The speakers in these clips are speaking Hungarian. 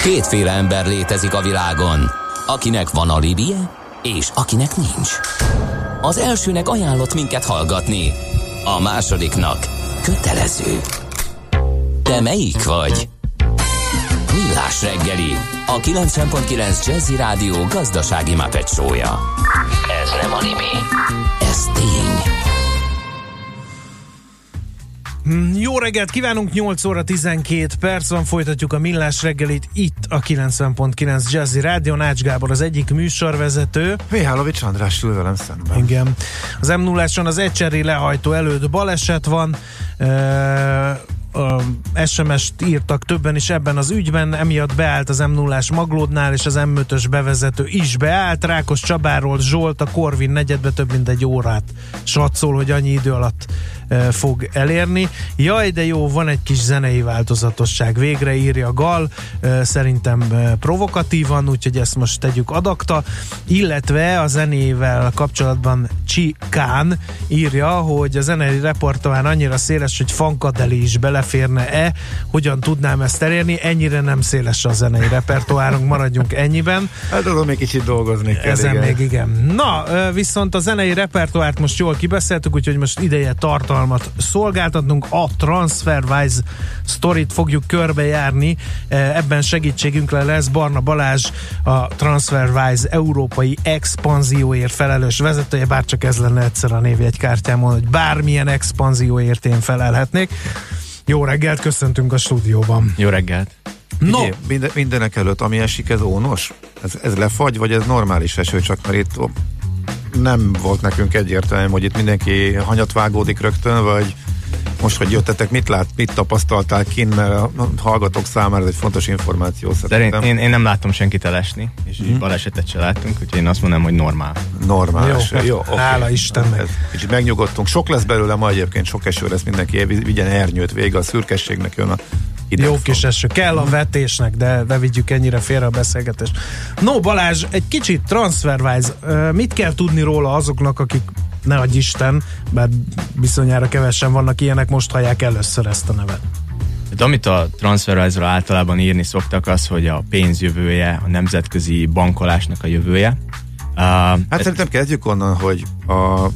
Kétféle ember létezik a világon, akinek van alibije, és akinek nincs. Az elsőnek ajánlott minket hallgatni, a másodiknak kötelező. Te melyik vagy? Millás reggeli, a 90.9 Jazzy Rádió gazdasági Muppet show-ja. Ez nem anime, ez tény. Jó reggelt kívánunk, 8 óra 12 perc van, folytatjuk a Millás reggelit itt a 90.9 Jazzy Rádió. Ács Gábor az egyik műsorvezető. Mihálovics András ül velem szemben. Igen. Az M0-áson az Ecseri lehajtó előtt baleset van, SMS-t írtak többen is ebben az ügyben, emiatt beállt az M0-ás Maglódnál, és az M5-ös bevezető is beállt. Rákos Csabáról Zsolt a Korvin negyedbe több mint egy órát satszol, hogy annyi idő alatt fog elérni. Jaj, de jó, van egy kis zenei változatosság. Végre írja Gal, szerintem provokatívan, úgyhogy ezt most tegyük adakta, illetve a zenével kapcsolatban Csikán írja, hogy a zenei repertoár annyira széles, hogy funkadeli is beleférne-e, hogyan tudnám ezt elérni, ennyire nem széles a zenei repertoárunk, maradjunk ennyiben. Hát azon még kicsit dolgozni kell. Ezen igen. Még igen. Na, viszont a zenei repertoárt most jól kibeszéltük, úgyhogy most ideje tartalmat szolgáltatnunk. A TransferWise sztorit fogjuk körbejárni, ebben segítségünkre lesz Barna Balázs, a TransferWise európai expanzióért felelős vezetője, bár csak ez lenne egyszer a névjegykártyámon, hogy bármilyen expanzióért én felelhetnék. Jó reggelt, köszöntünk a stúdióban. Jó reggelt. No. Mindenek előtt, ami esik, ez ónos? Ez lefagy, vagy ez normális eső, csak mert itt nem volt nekünk egyértelmű, hogy itt mindenki hanyat vágódik rögtön, vagy most, hogy jöttetek, mit tapasztaltál kint, mert a hallgatók számára ez egy fontos információ szerintem. Én nem láttam senkit elesni, és balesetet se láttunk, úgyhogy én azt mondom, hogy normál. Normális. Jó, okay. Hála Istennek. Kicsit megnyugodtunk. Sok lesz belőle ma egyébként, sok eső lesz, mindenki vigyen ernyőt, vége a szürkességnek, jön a jó kis eső. Kell a vetésnek, de ne vigyük ennyire félre a beszélgetést. No, Balázs, egy kicsit TransferWise. Mit kell tudni róla azoknak, akik ne adj Isten, bár bizonyára kevesen vannak ilyenek, most hallják először ezt a nevet? De amit a TransferWise-ra általában írni szoktak, az, hogy a pénz jövője, a nemzetközi bankolásnak a jövője. Szerintem kezdjük onnan, hogy a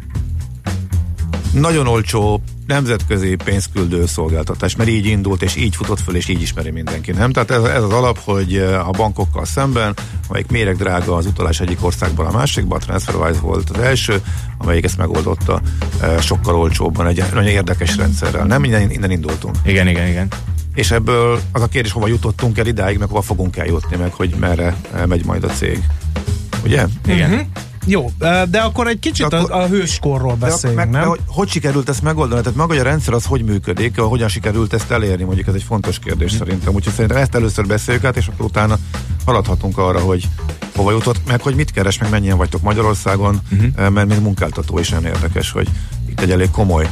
nagyon olcsó nemzetközi pénzküldő szolgáltatás, mert így indult, és így futott föl, és így ismeri mindenki, nem? Tehát ez az alap, hogy a bankokkal szemben, amelyik méregdrága az utalás egyik országban a másikba, a TransferWise volt az első, amelyik ezt megoldotta sokkal olcsóbban, egy nagyon érdekes rendszerrel. Nem innen indultunk. Igen. És ebből az a kérdés, hova jutottunk el idáig, meg hova fogunk eljutni, meg hogy merre megy majd a cég. Ugye? Igen. Uh-huh. Jó, de akkor egy kicsit a hőskorról beszéljünk, nem? Hogy sikerült ezt megoldani? Tehát maga a rendszer az hogy működik? Hogyan sikerült ezt elérni? Mondjuk ez egy fontos kérdés szerintem. Úgyhogy szerintem ezt először beszéljük át, és akkor utána haladhatunk arra, hogy hova jutott, meg hogy mit keres, meg mennyien vagytok Magyarországon, mert mint munkáltató is nagyon érdekes, hogy itt egy elég komoly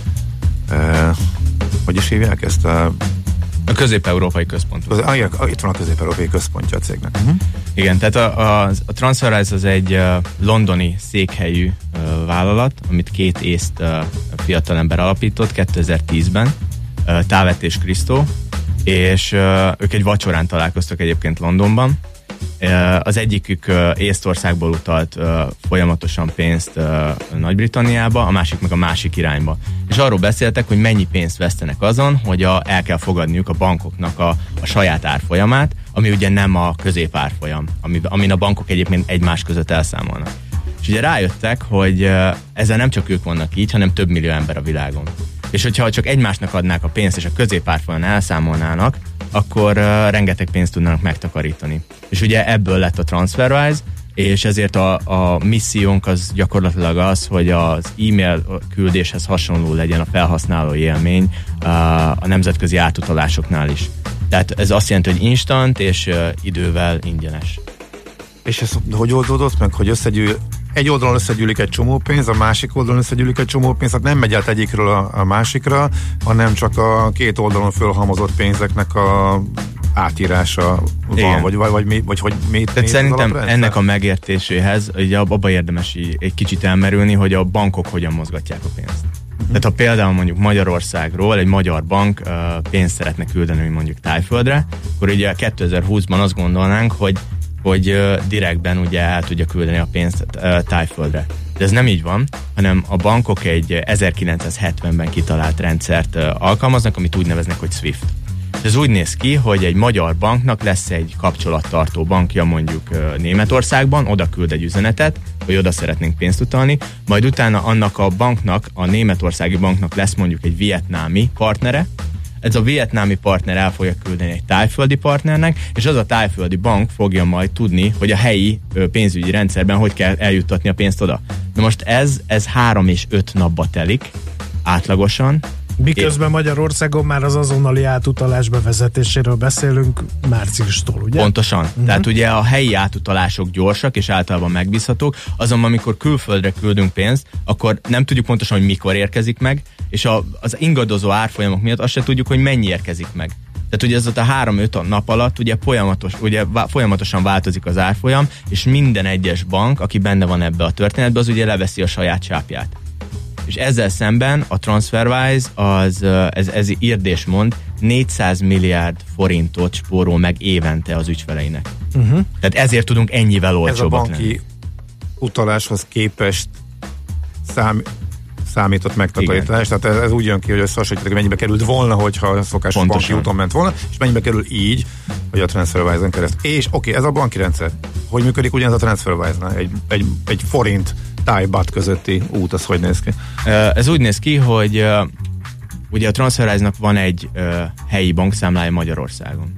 hogy is hívják ezt a közép-európai központ. Itt van a közép-európai központja a cégnek. Igen, tehát a TransferWise az egy londoni székhelyű vállalat, amit két észt fiatalember alapított 2010-ben, Távet és Krisztó, és ők egy vacsorán találkoztak egyébként Londonban. Az egyikük Észtországból utalt folyamatosan pénzt Nagy-Britanniába, a másik meg a másik irányba. És arról beszéltek, hogy mennyi pénzt vesztenek azon, hogy el kell fogadniuk a bankoknak a saját árfolyamát, ami ugye nem a középárfolyam, amin a bankok egyébként egymás között elszámolnak. És ugye rájöttek, hogy ezzel nem csak ők vannak így, hanem több millió ember a világon. És hogyha csak egymásnak adnák a pénzt, és a középárfolyamon elszámolnának, akkor rengeteg pénzt tudnának megtakarítani. És ugye ebből lett a TransferWise, és ezért a missziónk az gyakorlatilag az, hogy az e-mail küldéshez hasonló legyen a felhasználói élmény a nemzetközi átutalásoknál is. Tehát ez azt jelenti, hogy instant és idővel ingyenes. És ez hogy oldódott meg, hogy egy oldalon összegyűlik egy csomó pénz, a másik oldalon összegyűlik egy csomó pénz, tehát nem megy át egyikről a másikra, hanem csak a két oldalon fölhalmozott pénzeknek a átírása van, vagy hogy mi. Tehát szerintem ennek a megértéséhez ugye abba érdemes egy kicsit elmerülni, hogy a bankok hogyan mozgatják a pénzt. Tehát ha például mondjuk Magyarországról egy magyar bank pénzt szeretne küldeni mondjuk Thaiföldre, akkor ugye 2020-ban azt gondolnánk, hogy direktben ugye el tudja küldeni a pénzt Thaiföldre. De ez nem így van, hanem a bankok egy 1970-ben kitalált rendszert alkalmaznak, amit úgy neveznek, hogy SWIFT. Ez úgy néz ki, hogy egy magyar banknak lesz egy kapcsolattartó bankja mondjuk Németországban, oda küld egy üzenetet, hogy oda szeretnénk pénzt utalni, majd utána annak a banknak, a németországi banknak lesz mondjuk egy vietnámi partnere, ez a vietnámi partner el fogja küldeni egy thaiföldi partnernek, és az a thaiföldi bank fogja majd tudni, hogy a helyi pénzügyi rendszerben hogy kell eljuttatni a pénzt oda. Na most ez 3 és 5 napba telik átlagosan. Miközben Magyarországon már az azonnali átutalás bevezetéséről beszélünk márciustól, ugye? Pontosan. Tehát ugye a helyi átutalások gyorsak és általában megbízhatók, azonban amikor külföldre küldünk pénzt, akkor nem tudjuk pontosan, hogy mikor érkezik meg, és az ingadozó árfolyamok miatt azt se tudjuk, hogy mennyi érkezik meg. Tehát ugye ez a 3-5 nap alatt ugye folyamatosan változik az árfolyam, és minden egyes bank, aki benne van ebbe a történetbe, az ugye leveszi a saját sápját. És ezzel szemben a TransferWise ez írdésmond 400 milliárd forintot spórol meg évente az ügyfeleinek. Tehát ezért tudunk ennyivel olcsóbbak lenni. Ez a banki utaláshoz képest számított megtakarítás, tehát ez úgy jön ki, hogy összehasonlítjuk, hogy mennyibe került volna, hogyha a szokásos banki úton ment volna, és mennyibe kerül így, hogy a TransferWise-on keresztül. És ez a banki rendszer, hogy működik ugyanez a TransferWise-nál? Egy forint Thai-baht közötti út, az hogy néz ki? Ez úgy néz ki, hogy ugye a TransferWise-nak van egy helyi bankszámlája Magyarországon.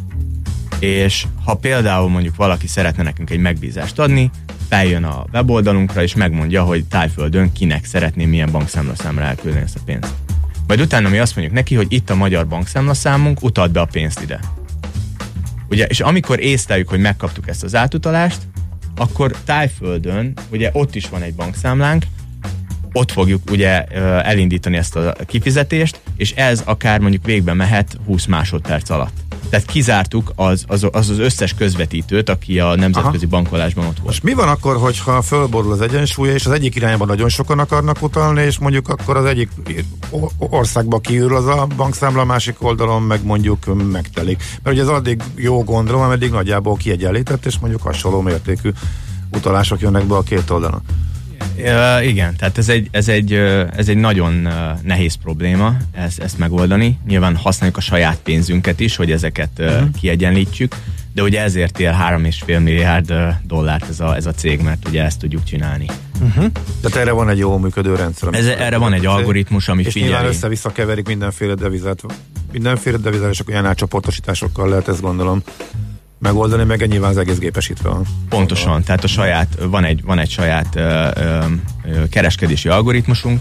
És ha például mondjuk valaki szeretne nekünk egy megbízást adni, feljön a weboldalunkra, és megmondja, hogy Thaiföldön kinek szeretné milyen bankszámlaszámra elküldeni ezt a pénzt. Majd utána mi azt mondjuk neki, hogy itt a magyar bankszámlaszámunk, utald be a pénzt ide. Ugye, és amikor észleljük, hogy megkaptuk ezt az átutalást, akkor Thaiföldön, ugye ott is van egy bankszámlánk, ott fogjuk ugye elindítani ezt a kifizetést, és ez akár mondjuk végbe mehet 20 másodperc alatt. Tehát kizártuk az összes közvetítőt, aki a nemzetközi bankolásban ott volt. És mi van akkor, hogyha fölborul az egyensúly, és az egyik irányban nagyon sokan akarnak utalni, és mondjuk akkor az egyik országba kiürül az a bankszámla, a másik oldalon meg mondjuk megtelik. Mert ugye ez addig jó gondolom, ameddig nagyjából kiegyenlített, és mondjuk hasonló mértékű utalások jönnek be a két oldalon. Igen, tehát ez egy nagyon nehéz probléma ezt megoldani. Nyilván használjuk a saját pénzünket is, hogy ezeket kiegyenlítsük, de ugye ezért él 3,5 milliárd dollárt ez a cég, mert ugye ezt tudjuk csinálni. Tehát erre van egy jó működő rendszer. Erre van egy algoritmus, ami figyeli. És nyilván össze-vissza keverik mindenféle devizát, és akkor ilyen átcsoportosításokkal lehet, ezt gondolom megoldani, meg nyilván az egész gépesítve van. Pontosan, tehát van egy saját kereskedési algoritmusunk,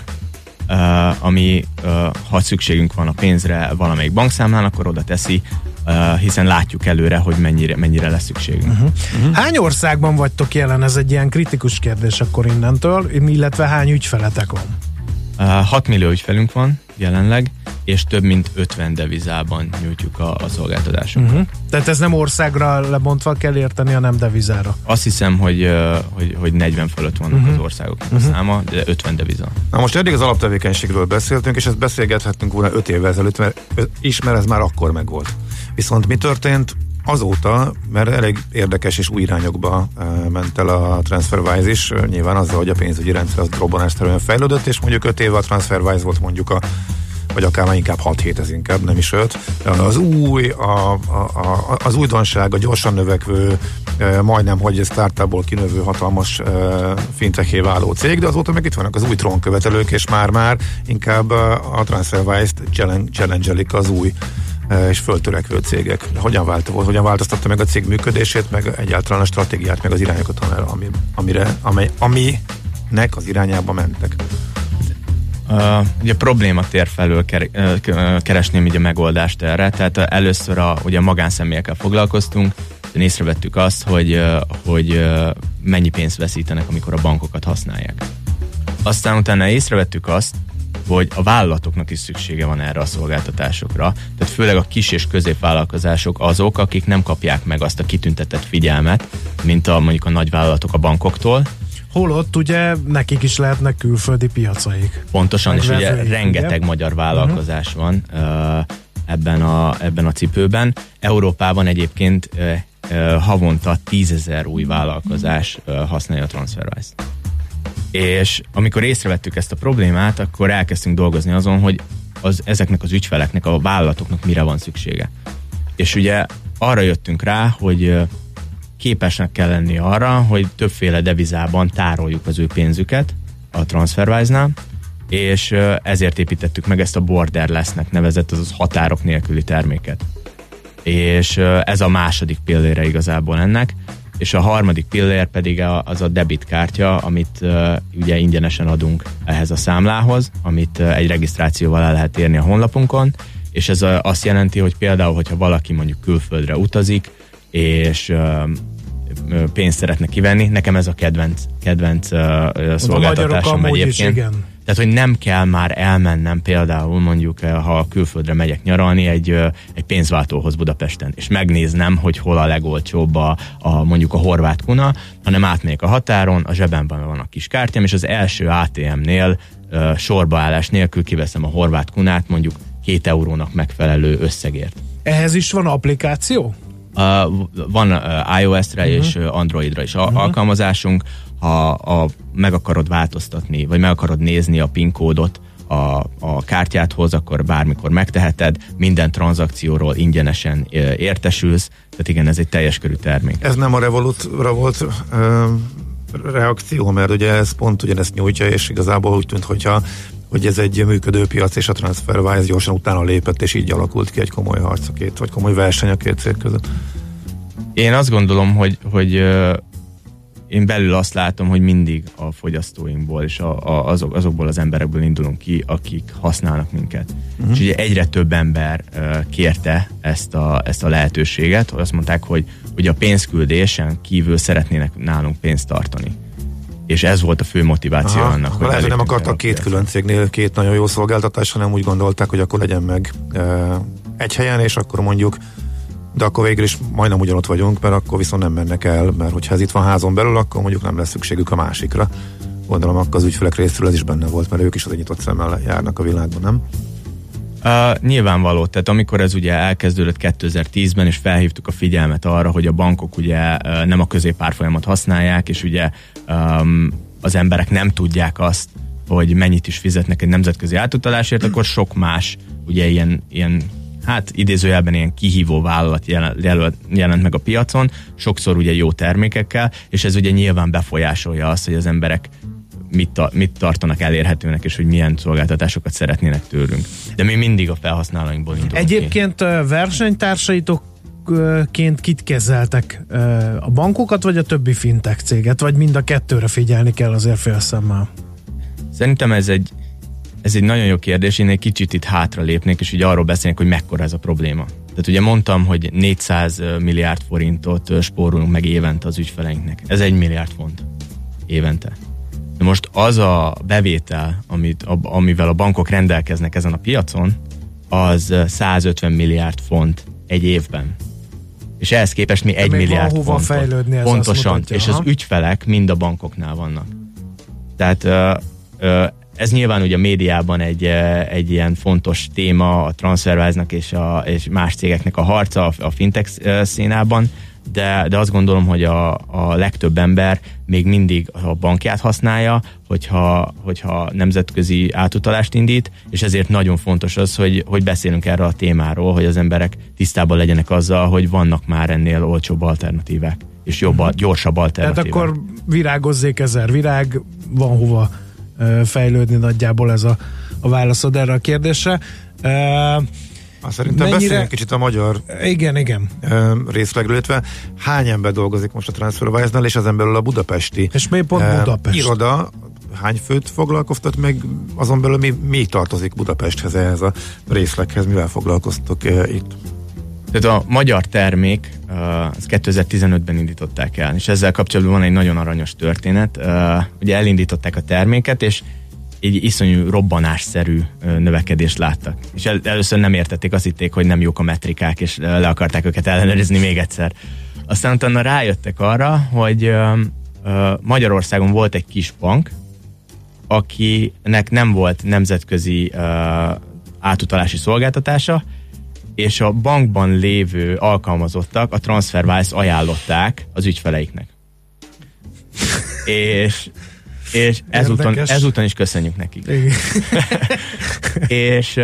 ami ha szükségünk van a pénzre valamelyik bankszámlán, akkor oda teszi, hiszen látjuk előre, hogy mennyire lesz szükségünk. Hány országban vagytok jelen? Ez egy ilyen kritikus kérdés akkor innentől, illetve hány ügyfeletek van? 6 millió ügyfelünk van jelenleg, és több mint 50 devizában nyújtjuk a szolgáltatásunkat. Tehát ez nem országra lebontva kell érteni, hanem devizára. Azt hiszem, hogy 40 fölött vannak az országoknak a száma, de 50 deviza. Na most eddig az alaptevékenységről beszéltünk, és ezt beszélgethettünk volna 5 évvel ezelőtt, mert ez már akkor megvolt. Viszont mi történt azóta, mert elég érdekes és új irányokba ment el a TransferWise is, nyilván azzal, hogy a pénzügyi rendszer az robbanásszerűen fejlődött, és mondjuk 5 évvel a TransferWise volt mondjuk vagy akár már inkább 6-7, ez inkább, nem is 5. Az újdonság, a gyorsan növekvő, majdnem, hogy startupból kinövő hatalmas finteché váló cég, de azóta meg itt vannak az új trónkövetelők, és már inkább a TransferWise-t challenge-elik az új és föltörekvő cégek. Hogyan változtatta meg a cég működését, meg egyáltalán a stratégiát, meg az irányokat, aminek az irányába mentek? Ugye a problématér felől keresném így a megoldást erre, tehát először ugye a magánszemélyekkel foglalkoztunk, de észrevettük azt, hogy mennyi pénzt veszítenek, amikor a bankokat használják. Aztán utána észrevettük azt, hogy a vállalatoknak is szüksége van erre a szolgáltatásokra, tehát főleg a kis és középvállalkozások azok, akik nem kapják meg azt a kitüntetett figyelmet, mint mondjuk a nagyvállalatok a bankoktól, Holott ugye nekik is lehetnek külföldi piacaik. Pontosan, és ugye rengeteg magyar vállalkozás van ebben a cipőben. Európában egyébként havonta 10 000 új vállalkozás használja a TransferWise-t. És amikor észrevettük ezt a problémát, akkor elkezdtünk dolgozni azon, hogy ezeknek az ügyfeleknek, a vállalatoknak mire van szüksége. És ugye arra jöttünk rá, hogy képesnek kell lenni arra, hogy többféle devizában tároljuk az ő pénzüket a TransferWise-nál, és ezért építettük meg ezt a borderless-nek nevezett, azaz határok nélküli terméket. És ez a második pillére igazából ennek, és a harmadik pillér pedig az a debitkártya, amit ugye ingyenesen adunk ehhez a számlához, amit egy regisztrációval el lehet érni a honlapunkon, és ez azt jelenti, hogy például, hogyha valaki mondjuk külföldre utazik, és pénzt szeretne kivenni, nekem ez a kedvenc szolgáltatásom egyébként. Tehát, hogy nem kell már elmennem például mondjuk, ha külföldre megyek nyaralni egy pénzváltóhoz Budapesten, és megnéznem, hogy hol a legolcsóbb mondjuk a horvát kuna, hanem átmegyek a határon, a zsebemben van a kis kártyám, és az első ATM-nél sorbaállás nélkül kiveszem a horvát kunát mondjuk 2 eurónak megfelelő összegért. Ehhez is van applikáció? Van iOS-re és Androidra is alkalmazásunk. Ha meg akarod változtatni, vagy meg akarod nézni a PIN kódot a kártyádhoz, akkor bármikor megteheted, minden tranzakcióról ingyenesen értesülsz, tehát igen, ez egy teljes körű termék. Ez nem a Revolutra volt reakció, mert ugye ez pont ugyanezt nyújtja, és igazából úgy tűnt, hogy ez egy működő piac, és a TransferWise gyorsan utána lépett, és így alakult ki egy komoly harc vagy komoly verseny a két cég között. Én azt gondolom, hogy én belül azt látom, hogy mindig a fogyasztóinkból és azokból az emberekből indulunk ki, akik használnak minket. És ugye egyre több ember kérte ezt a lehetőséget, hogy azt mondták, hogy a pénzküldésen kívül szeretnének nálunk pénzt tartani. És ez volt a fő motiváció annak, hogy lehet, hogy nem akartak két külön cégnél két nagyon jó szolgáltatás, hanem úgy gondolták, hogy akkor legyen meg egy helyen, és akkor mondjuk, de akkor végül is majdnem ugyanott vagyunk, mert akkor viszont nem mennek el, mert hogyha ez itt van házon belül, akkor mondjuk nem lesz szükségük a másikra. Gondolom, akkor az ügyfelek részről ez is benne volt, mert ők is az egy nyitott szemmel járnak a világban, nem? Nyilvánvaló, tehát amikor ez ugye elkezdődött 2010-ben, és felhívtuk a figyelmet arra, hogy a bankok ugye nem a középárfolyamat használják, és ugye az emberek nem tudják azt, hogy mennyit is fizetnek egy nemzetközi átutalásért, akkor sok más ugye ilyen hát idézőjelben ilyen kihívó vállalat jelent meg a piacon, sokszor ugye jó termékekkel, és ez ugye nyilván befolyásolja azt, hogy az emberek mit tartanak elérhetőnek, és hogy milyen szolgáltatásokat szeretnének tőlünk. De mi mindig a felhasználóinkból indulunk. Egyébként versenytársaitokként kit kezeltek? A bankokat, vagy a többi fintech céget? Vagy mind a kettőre figyelni kell azért félszemmel? Szerintem ez egy nagyon jó kérdés, én egy kicsit itt hátra lépnék, és ugye arról beszélnék, hogy mekkora ez a probléma. Tehát ugye mondtam, hogy 400 milliárd forintot spórolunk meg évente az ügyfeleinknek. Ez 1 milliárd font évente. De most az a bevétel, amivel a bankok rendelkeznek ezen a piacon, az 150 milliárd font egy évben. És ehhez képest mi 1 milliárd fontot. Fejlődni, pontosan, mutatja, és az ügyfelek mind a bankoknál vannak. Tehát ez nyilván ugye a médiában egy ilyen fontos téma a TransferWise-nak és más cégeknek a harca a fintech színában, de azt gondolom, hogy a legtöbb ember még mindig a bankját használja, hogyha nemzetközi átutalást indít, és ezért nagyon fontos az, hogy beszélünk erről a témáról, hogy az emberek tisztában legyenek azzal, hogy vannak már ennél olcsóbb alternatívák, és gyorsabb alternatívák. Tehát akkor virágozzék 1000 virág, van hova fejlődni, nagyjából ez a válaszod erre a kérdésre. Szerintem beszéljünk kicsit a magyar igen. részlegről, illetve hány ember dolgozik most a TransferWise-nál, és ezen belül a budapesti és miért pont Budapest? Iroda, hány főt foglalkoztat, meg azon belül mi tartozik Budapesthez, ehhez a részleghez, mivel foglalkoztok itt? Tehát a magyar termék, az 2015-ben indították el, és ezzel kapcsolatban van egy nagyon aranyos történet. Ugye elindították a terméket, és egy iszonyú robbanásszerű növekedést láttak. És először nem értették, azt hitték, hogy nem jók a metrikák, és le akarták őket ellenőrizni még egyszer. Aztán utána rájöttek arra, hogy Magyarországon volt egy kis bank, akinek nem volt nemzetközi átutalási szolgáltatása, és a bankban lévő alkalmazottak a TransferWise ajánlották az ügyfeleiknek. és ezúton is köszönjük nekik. és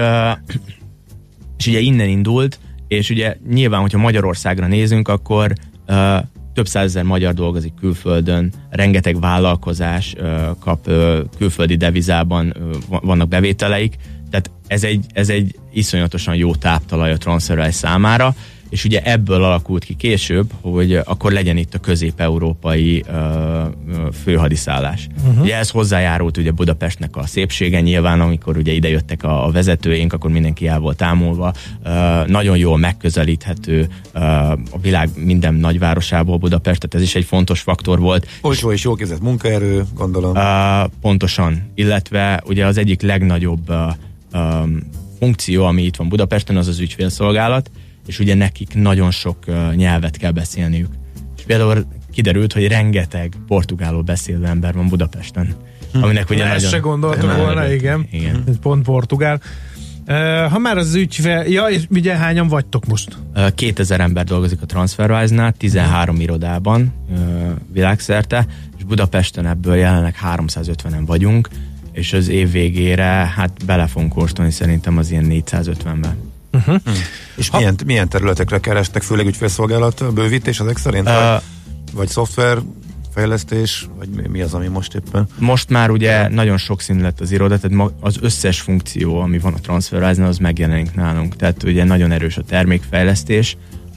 ugye innen indult, és ugye nyilván, hogyha Magyarországra nézünk, akkor több százezer magyar dolgozik külföldön, rengeteg vállalkozás kap külföldi devizában, vannak bevételeik, tehát ez egy iszonyatosan jó táptalaj a TransferWise számára, és ugye ebből alakult ki később, hogy akkor legyen itt a közép-európai főhadiszállás. Ugye ez hozzájárult ugye Budapestnek a szépsége, nyilván amikor ugye idejöttek a vezetőink, akkor mindenki el volt ámulva. Nagyon jól megközelíthető a világ minden nagyvárosából Budapest, tehát ez is egy fontos faktor volt. Olcsó és jól képzett munkaerő, gondolom. Pontosan, illetve ugye az egyik legnagyobb funkció, ami itt van Budapesten, az az ügyfélszolgálat, és ugye nekik nagyon sok nyelvet kell beszélniük. És például kiderült, hogy rengeteg portugálul beszélő ember van Budapesten. Aminek ugye ezt se gondoltuk volna, igen. Pont portugál. Ha már az ügyfél... Ja, és ugye hányan vagytok most? 2000 ember dolgozik a TransferWise-nál, 13 irodában világszerte, és Budapesten ebből jelenleg 350-en vagyunk, és az év végére hát bele fogunk kóstolni szerintem az ilyen 450-ben. És milyen területekre kerestek, főleg ügyfélszolgálat bővítés ezek szerint? Vagy szoftverfejlesztés, vagy mi az, ami most éppen? Most már ugye nagyon sokszínű lett az iroda, tehát az összes funkció, ami van a TransferWise-nál, az megjelenik nálunk. Tehát ugye nagyon erős a termékfejlesztés,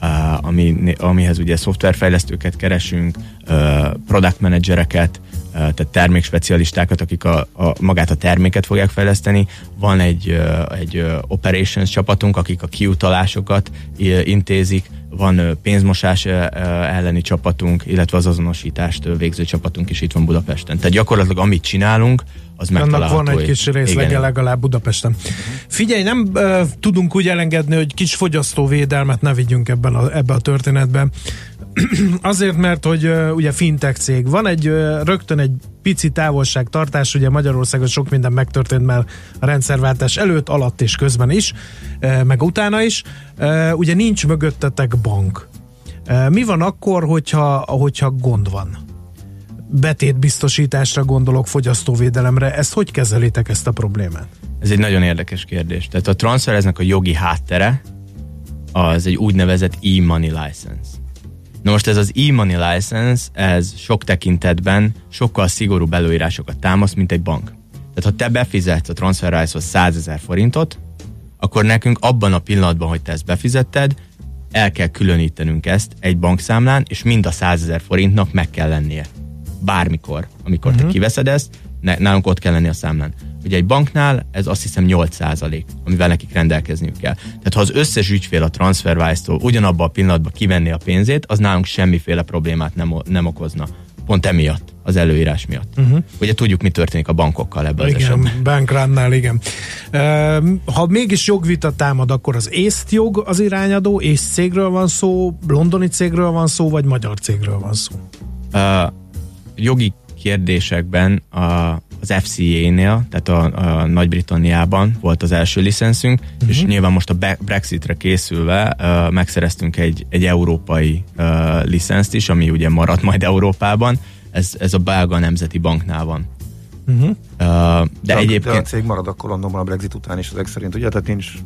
amihez ugye szoftverfejlesztőket keresünk, product managereket, tehát termékspecialistákat, akik magát a terméket fogják fejleszteni. Van egy operations csapatunk, akik a kiutalásokat intézik, van pénzmosás elleni csapatunk, illetve az azonosítást végző csapatunk is itt van Budapesten. Tehát gyakorlatilag amit csinálunk, az megtalálható. Annak van egy kis részlege legalább Budapesten. Figyelj, nem tudunk úgy elengedni, hogy kis fogyasztóvédelmet ne vigyünk ebbe a történetbe. Azért, mert hogy ugye fintech cég van, rögtön egy pici távolságtartás, ugye Magyarországon sok minden megtörtént már a rendszerváltás előtt, alatt és közben is, meg utána is. Ugye nincs mögöttetek bank. Mi van akkor, hogyha gond van? Betétbiztosításra gondolok, fogyasztóvédelemre. Ezt hogy kezelitek, ezt a problémát? Ez egy nagyon érdekes kérdés. Tehát a TransferWise-nek a jogi háttere az egy úgynevezett e-money license. Na most ez az e-money license, ez sok tekintetben sokkal szigorúbb előírásokat támaszt, mint egy bank. Tehát ha te befizetsz a TransferWise-hoz 100 000 forintot, akkor nekünk abban a pillanatban, hogy te ezt befizetted, el kell különítenünk ezt egy bankszámlán, és mind a 100 000 forintnak meg kell lennie. Bármikor, amikor te kiveszed ezt, nálunk ott kell lenni a számlán. Ugye egy banknál ez azt hiszem 8%, amivel nekik rendelkezniük kell. Tehát ha az összes ügyfél a TransferWise-tól ugyanabban a pillanatban kivenni a pénzét, az nálunk semmiféle problémát nem okozna. Pont emiatt, az előírás miatt. Ugye tudjuk, mi történik a bankokkal ebben az esetben. Igen, bankrunnál, igen. Ha mégis jogvita támad, akkor az észt jog az irányadó, észt cégről van szó, londoni cégről van szó, vagy magyar cégről van szó? Jogi kérdésekben az FCA-nél, tehát a Nagy-Britanniában volt az első licenszünk, és nyilván most a Brexitre készülve megszereztünk egy európai licenszt is, ami ugye marad majd Európában. Ez a belga nemzeti banknál van. De egyébként... a cég marad akkor Londonban a Brexit után is ezek szerint, ugye? Tehát nincs...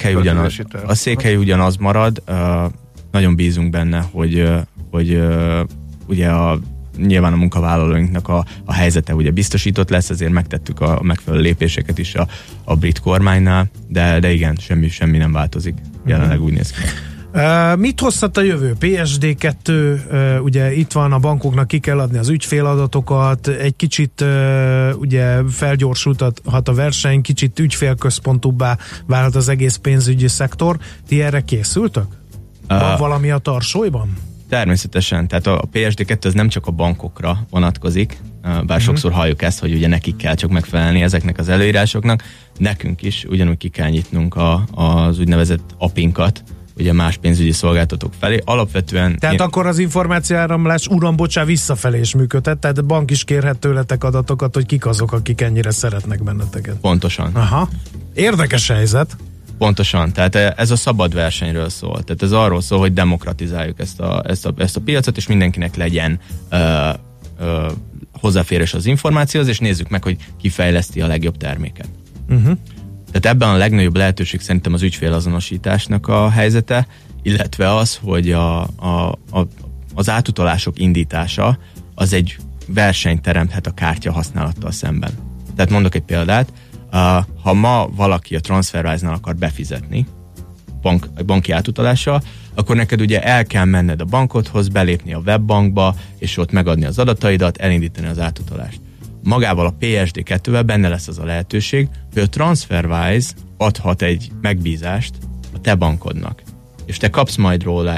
A székhely ugyanaz marad. Nagyon bízunk benne, hogy ugye nyilván a munkavállalóinknak a helyzete ugye biztosított lesz, ezért megtettük a megfelelő lépéseket is a brit kormánynál, de igen, semmi nem változik. Jelenleg úgy néz ki. Mit hozhat a jövő? PSD2, ugye itt van, a bankoknak ki kell adni az ügyféladatokat, egy kicsit ugye felgyorsulhat a verseny, kicsit ügyfélközpontúbbá válhat az egész pénzügyi szektor. Ti erre készültök? Van valami a tarsolyban? Természetesen, tehát a PSD2 az nem csak a bankokra vonatkozik, bár sokszor halljuk ezt, hogy ugye nekik kell csak megfelelni ezeknek az előírásoknak, nekünk is ugyanúgy ki kell nyitnunk az úgynevezett API-nkat, ugye más pénzügyi szolgáltatók felé. Alapvetően... Tehát akkor az információáramlás visszafelé is működhet, tehát a bank is kérhet tőletek adatokat, hogy kik azok, akik ennyire szeretnek benneteket. Pontosan. Aha. Érdekes helyzet. Pontosan, tehát ez a szabad versenyről szól. Tehát ez arról szól, hogy demokratizáljuk ezt a piacot, és mindenkinek legyen hozzáférés az információhoz, és nézzük meg, hogy ki fejleszti a legjobb terméket. Tehát ebben a legnagyobb lehetőség szerintem az ügyfélazonosításnak a helyzete, illetve az, hogy az átutalások indítása az egy versenyt teremthet a kártya használattal szemben. Tehát mondok egy példát, ha ma valaki a TransferWise-nál akar befizetni banki átutalással, akkor neked ugye el kell menned a bankodhoz, belépni a webbankba, és ott megadni az adataidat, elindítani az átutalást. Magával a PSD2-vel benne lesz az a lehetőség, hogy a TransferWise adhat egy megbízást a te bankodnak. És te kapsz majd róla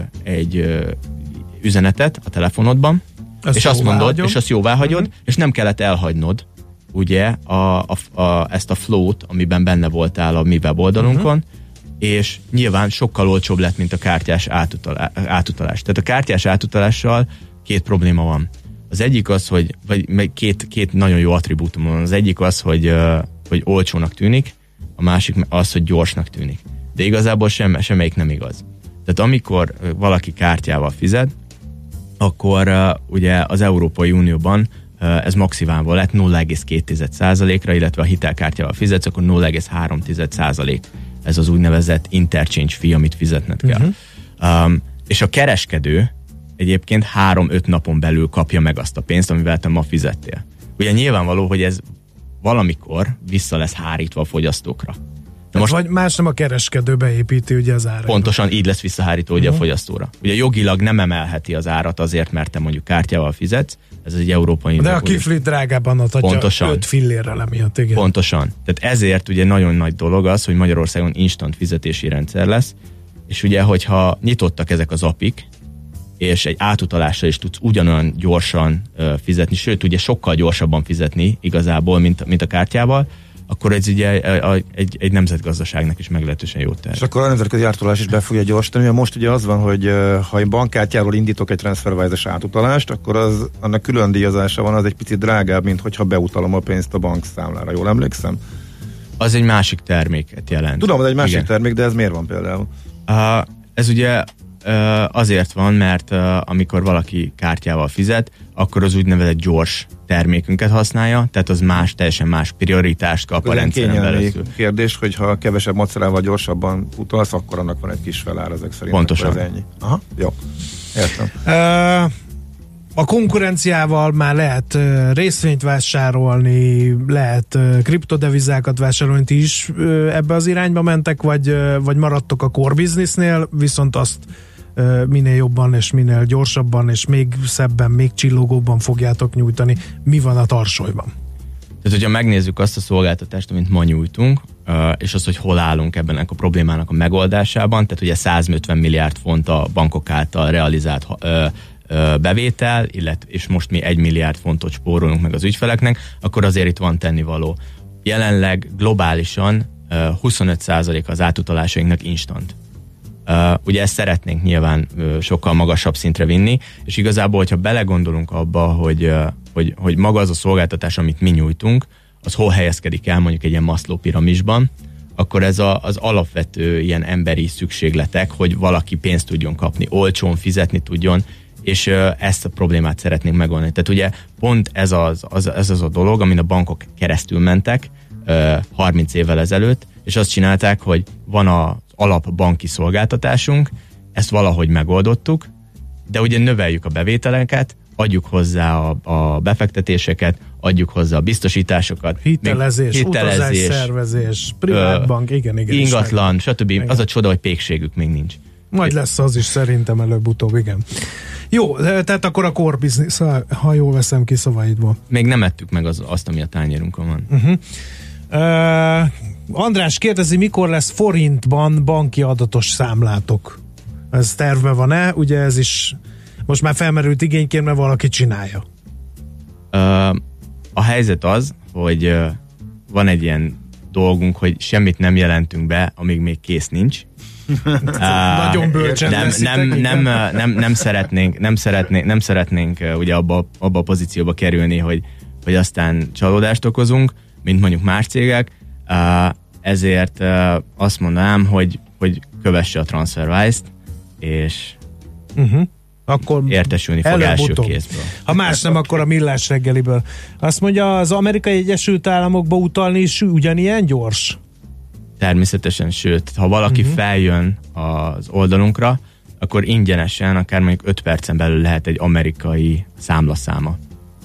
egy üzenetet a telefonodban, és azt mondod, és azt jóvá hagyod, és nem kellett elhagynod ugye ezt a flow-t, amiben benne voltál a mi weboldalunkon, és nyilván sokkal olcsóbb lett, mint a kártyás átutalás. Tehát a kártyás átutalással két probléma van. Az egyik az, hogy két nagyon jó attribútum van. Az egyik az, hogy olcsónak tűnik, a másik az, hogy gyorsnak tűnik. De igazából semmelyik nem igaz. Tehát amikor valaki kártyával fizet, akkor ugye az Európai Unióban ez maximálva lett 0,2%-ra, illetve a hitelkártyával fizetsz, akkor 0,3%. Ez az úgynevezett interchange fee, amit fizetned kell. És a kereskedő egyébként 3-5 napon belül kapja meg azt a pénzt, amivel te ma fizettél. Ugye nyilvánvaló, hogy ez valamikor vissza lesz hárítva a fogyasztókra. De most vagy más nem a kereskedő beépíti ugye az árat. Pontosan így lesz visszahárító ugye a fogyasztóra. Ugye jogilag nem emelheti az árat azért, mert te mondjuk kártyával fizetsz, ez egy európai... De a kiflit drágában adhatja 5 fillérrel emiatt, igen. Pontosan. Tehát ezért ugye nagyon nagy dolog az, hogy Magyarországon instant fizetési rendszer lesz, és ugye, hogyha nyitottak ezek az apik, és egy átutalással is tudsz ugyanolyan gyorsan fizetni, sőt, ugye sokkal gyorsabban fizetni igazából, mint a kártyával, akkor ez ugye egy nemzetgazdaságnak is meglehetősen jó terv. És akkor a nemzetközi átutolás is be fogja gyorsítani, mert most ugye az van, hogy ha én bankkártyáról indítok egy TransferWise-es átutalást, akkor annak külön díjazása van, az egy picit drágább, mint hogyha beutalom a pénzt a bankszámlára. Jól emlékszem? Az egy másik terméket jelent. Tudom, hogy egy másik termék, de ez miért van például? Ez ugye azért van, mert amikor valaki kártyával fizet, akkor az úgynevezett gyors termékünket használja, tehát az teljesen más prioritást kap a rendszeren belül. Kérdés, hogy ha kevesebb macerával gyorsabban utalsz, akkor annak van egy kis felár ezek szerint. Pontosan. Ez ennyi. Aha, jó. Értem. A konkurenciával már lehet részvényt vásárolni, lehet kriptodevizákat vásárolni, ti is ebbe az irányba mentek, vagy maradtok a core businessnél, viszont azt minél jobban és minél gyorsabban és még szebben, még csillogóbban fogjátok nyújtani. Mi van a tarsolyban? Tehát, hogyha megnézzük azt a szolgáltatást, amit ma nyújtunk, és az, hogy hol állunk ebben a problémának a megoldásában, tehát ugye 150 milliárd font a bankok által realizált bevétel, és most mi 1 milliárd fontot spórolunk meg az ügyfeleknek, akkor azért itt van tennivaló. Jelenleg globálisan 25% az átutalásainknak instant. Ugye ezt szeretnénk nyilván sokkal magasabb szintre vinni, és igazából, hogyha belegondolunk abba, hogy maga az a szolgáltatás, amit mi nyújtunk, az hol helyezkedik el mondjuk egy ilyen Maslow piramisban, akkor ez az alapvető ilyen emberi szükségletek, hogy valaki pénzt tudjon kapni, olcsón fizetni tudjon, és ezt a problémát szeretnénk megoldani. Tehát ugye pont ez az a dolog, amin a bankok keresztül mentek 30 évvel ezelőtt, és azt csinálták, hogy van az alapbanki szolgáltatásunk, ezt valahogy megoldottuk, de ugye növeljük a bevételeket, adjuk hozzá a befektetéseket, adjuk hozzá a biztosításokat. Hitelezés, utazásszervezés, privátbank, igen. Ingatlan, stb. Igen. Az a csoda, hogy pékségük még nincs. Majd lesz az is szerintem előbb-utóbb, igen. Jó, tehát akkor a core business, ha jól veszem ki szavaidból. Még nem ettük meg azt, ami a tányérunkon van. András kérdezi, mikor lesz forintban banki adatos számlátok? Ez tervben van-e? Ugye ez is most már felmerült igényként, mert valaki csinálja. A helyzet az, hogy van egy ilyen dolgunk, hogy semmit nem jelentünk be, amíg még kész nincs. Nagyon bölcsen nem szeretnénk ugye abba a pozícióba kerülni, hogy aztán csalódást okozunk, mint mondjuk más cégek, ezért azt mondanám, hogy kövesse a TransferWise-t, és akkor értesülni fog első kézből. Ha más nem, akkor a Millás reggeliből. Azt mondja, az Amerikai Egyesült Államokba utalni is ugyanilyen gyors? Természetesen, sőt, ha valaki feljön az oldalunkra, akkor ingyenesen, akár mondjuk 5 percen belül lehet egy amerikai számlaszáma.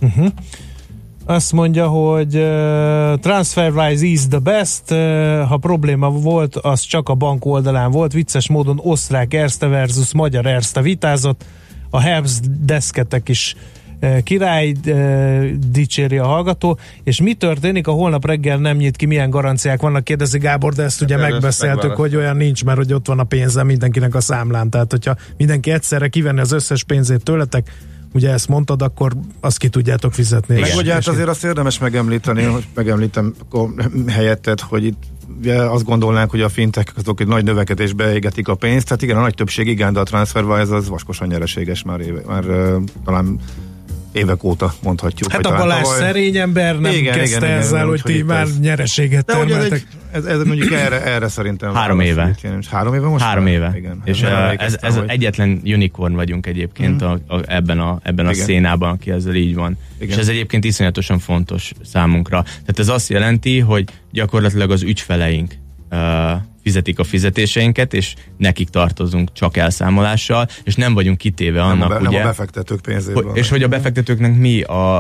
Azt mondja, hogy TransferWise is the best, ha probléma volt, az csak a bank oldalán volt, vicces módon osztrák Erste versus magyar Erste vitázott, a helpdesketek is király, dicséri a hallgató, és mi történik, a holnap reggel nem nyit ki, milyen garanciák vannak, kérdezi Gábor, de ezt ugye megbeszéltük, hogy olyan nincs, mert hogy ott van a pénze mindenkinek a számlán, tehát hogyha mindenki egyszerre kivenni az összes pénzét tőletek, ugye ezt mondtad, akkor azt ki tudjátok fizetni. Meg ugye hát azért azt érdemes megemlíteni, hogy megemlítem akkor helyetted, hogy itt ugye azt gondolnánk, hogy a fintech azok egy nagy növekedésbe égetik a pénzt, tehát igen, a nagy többség igen, de a TransferWise az vaskosan nyereséges már talán évek óta mondhatjuk. Hát a Balázs szerény ember nem kezdte ezzel, hogy ti már nyereséget termeltek. Ez mondjuk erre szerintem 3 éve. 3 éve most? 3 éve. Igen. És ez egyetlen unicorn vagyunk egyébként ebben a szénában, aki ezzel így van. Igen. És ez egyébként iszonyatosan fontos számunkra. Tehát ez azt jelenti, hogy gyakorlatilag az ügyfeleink fizetik a fizetéseinket, és nekik tartozunk csak elszámolással, és nem vagyunk kitéve annak, nem a befektetők pénzéből. És hogy a befektetőknek mi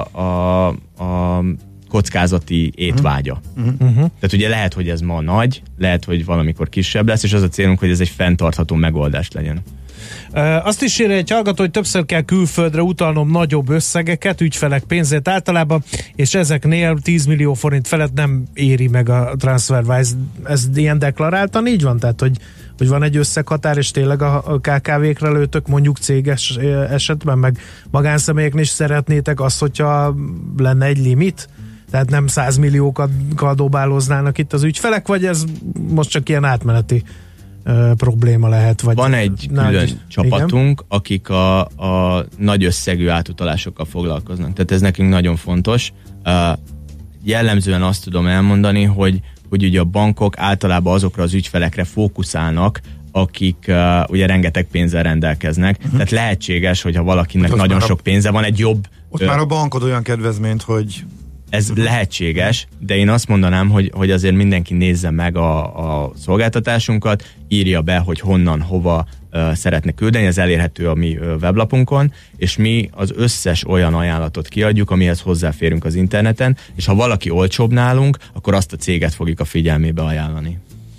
a kockázati étvágya. Tehát ugye lehet, hogy ez ma nagy, lehet, hogy valamikor kisebb lesz, és az a célunk, hogy ez egy fenntartható megoldás legyen. Azt is írja egy hallgató, hogy többször kell külföldre utalnom nagyobb összegeket, ügyfelek pénzét általában, és ezeknél 10 millió forint felett nem éri meg a TransferWise. Ez ilyen deklaráltan így van? Tehát, hogy van egy összeghatár, és tényleg a KKV-kre lőtök, mondjuk céges esetben, meg magánszemélyeknél is szeretnétek azt, hogyha lenne egy limit? Tehát nem 100 milliókat dobáloznának itt az ügyfelek, vagy ez most csak ilyen átmeneti probléma lehet? Vagy van egy külön csapatunk, igen, akik a nagy összegű átutalásokkal foglalkoznak. Tehát ez nekünk nagyon fontos. Jellemzően azt tudom elmondani, hogy ugye a bankok általában azokra az ügyfelekre fókuszálnak, akik ugye rengeteg pénzzel rendelkeznek. Tehát lehetséges, hogyha valakinek nagyon sok pénze van, egy jobb... Ott már a bankod olyan kedvezményt, hogy... Ez lehetséges, de én azt mondanám, hogy azért mindenki nézze meg a szolgáltatásunkat, írja be, hogy honnan, hova szeretne küldeni, ez elérhető a mi weblapunkon, és mi az összes olyan ajánlatot kiadjuk, amihez hozzáférünk az interneten, és ha valaki olcsóbb nálunk, akkor azt a céget fogjuk a figyelmébe ajánlani.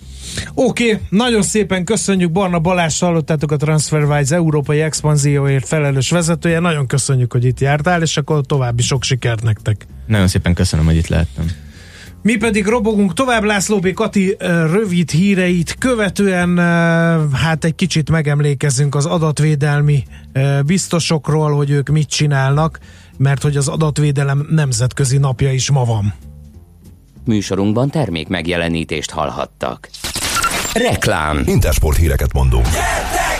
Oké, nagyon szépen köszönjük, Barna Balázs, hallottátok, a TransferWise európai expanzióért felelős vezetője, nagyon köszönjük, hogy itt jártál, és akkor további sok sikert nektek. Nagyon szépen köszönöm, hogy itt lehettem. Mi pedig robogunk tovább, László B. Kati rövid híreit követően, hát egy kicsit megemlékezünk az adatvédelmi biztosokról, hogy ők mit csinálnak, mert hogy az adatvédelem nemzetközi napja is ma van. Műsorunkban termék megjelenítést hallhattak. Reklám. Intersport híreket mondunk. Gyertek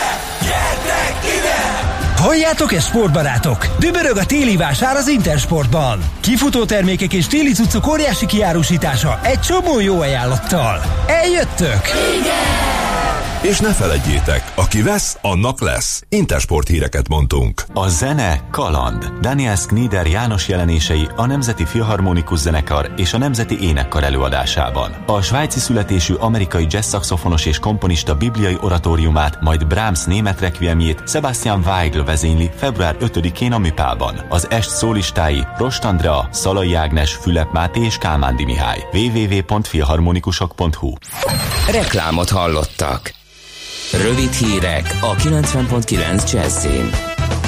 ide! Halljátok ezt, sportbarátok? Dübörög a téli vásár az Intersportban. Kifutó termékek és téli cuccok óriási kiárusítása egy csomó jó ajánlattal. Eljöttök? Igen! És ne feledjétek, aki vesz, annak lesz. Intersport híreket mondtunk. A zene kaland. Daniel Schnider János jelenései a Nemzeti Filharmonikus Zenekar és a Nemzeti Énekkar előadásában. A svájci születésű amerikai jazz-szaxofonos és komponista bibliai oratóriumát, majd Brahms német requiemjét Sebastian Weigl vezényli február 5-én a Műpában. Az est szólistái Rost Andrea, Szalai Ágnes, Fülep Máté és Kálmándi Mihály. www.filharmonikusok.hu. Reklámot hallottak. Rövid hírek a 90.9 Jazzyn.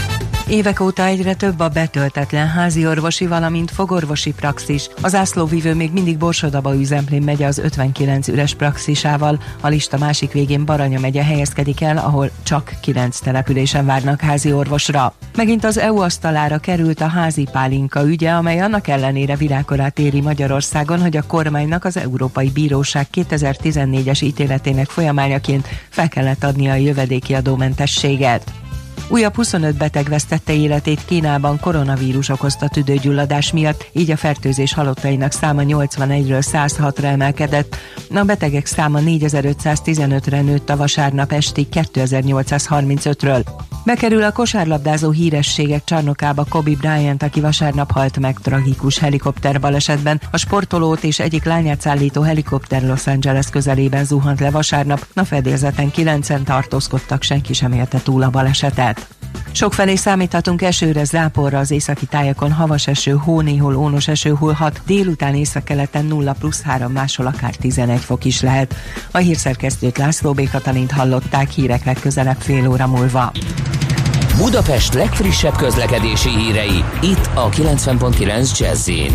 Évek óta egyre több a betöltetlen háziorvosi, valamint fogorvosi praxis. A zászlóvivő még mindig Borsod-Abaúj Zemplén megye az 59 üres praxisával. A lista másik végén Baranya megye helyezkedik el, ahol csak 9 településen várnak házi orvosra. Megint az EU asztalára került a házi pálinka ügye, amely annak ellenére virágkorát éri Magyarországon, hogy a kormánynak az Európai Bíróság 2014-es ítéletének folyamányaként fel kellett adnia a jövedéki adómentességet. Újabb 25 beteg vesztette életét Kínában koronavírus okozta tüdőgyulladás miatt, így a fertőzés halottainak száma 81-ről 106-ra emelkedett. A betegek száma 4515-re nőtt a vasárnap esti 2835-ről. Bekerül a kosárlabdázó hírességek csarnokába Kobe Bryant, aki vasárnap halt meg tragikus helikopterbalesetben. A sportolót és egyik lányát szállító helikopter Los Angeles közelében zuhant le vasárnap. A fedélzeten 9-en tartózkodtak, senki sem élte túl a balesetet. Sokfelé számíthatunk esőre, záporra, az északi tájakon havas eső, hó, néhol ónos eső hullhat, délután északkeleten 0+3, máshol akár 11 fok is lehet. A hírszerkesztőt, László B. Katalint hallották, hírek legközelebb fél óra múlva. Budapest legfrissebb közlekedési hírei, itt a 90.9 Jazz-in.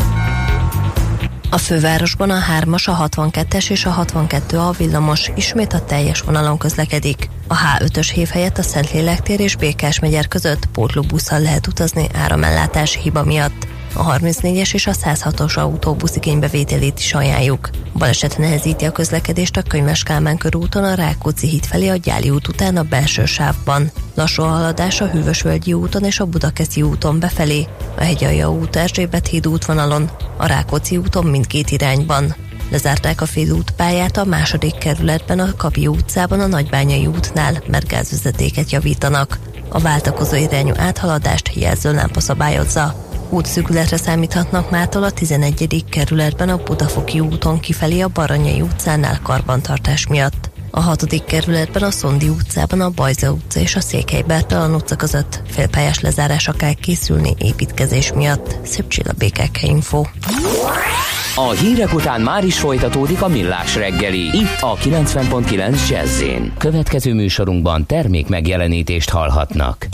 A fővárosban a 3-as, a 62-es és a 62A villamos ismét a teljes vonalon közlekedik. A H5-ös hév helyett a Szentlélek tér és Békás-megyer között pótlóbusszal lehet utazni áramellátási hiba miatt. A 34-es és a 106-os autóbusz igénybevételét is ajánljuk. Baleset nehezíti a közlekedést a Könyves Kálmán körúton a Rákóczi híd felé a Gyáli út után a belső sávban. Lassú a haladás a Hűvösvölgyi úton és a Budakeszi úton befelé, a Hegyalja út Erzsébet híd útvonalon, a Rákóczi úton mindkét irányban. Lezárták a félútpályát a 2. kerületben a Kapi utcában a Nagybányai útnál, mert gázvezetéket javítanak. A váltakozó irányú áthaladást jelzőlámpa szabályozza. Útszűkületre számíthatnak mától a 11. kerületben a Budafoki úton kifelé a Baranyai utcánál karbantartás miatt. A 6. kerületben a Szondi utcában a Bajza utca és a Székely Bertalan utca között félpályás lezárásra kell készülni építkezés miatt. Szép Csilla, BKK Info. A hírek után már is folytatódik a Millás reggeli, itt a 90.9 Jazz-in. Következő műsorunkban termék megjelenítést hallhatnak.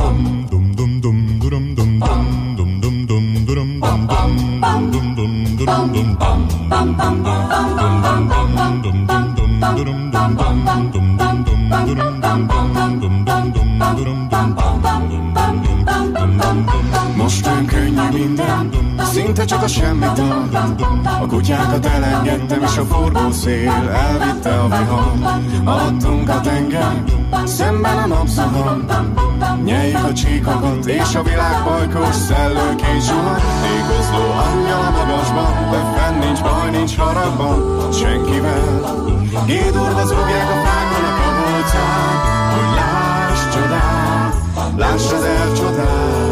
Most olyan könnyű minden, szinte csak a semmit ad. A kutyákat elengedtem, és a forgószél elvitte a vihar. Alattunk a tenger, szemben a napszakad. Nyeljük a csíkokat, és a világ pajkos szellőként zsuhad. Ékozló angyal a magasban, de fenn nincs baj, nincs haragban senkivel. Gédurva zúgják a fákon a kabolcát, hogy láss csodát, láss ezer csodát.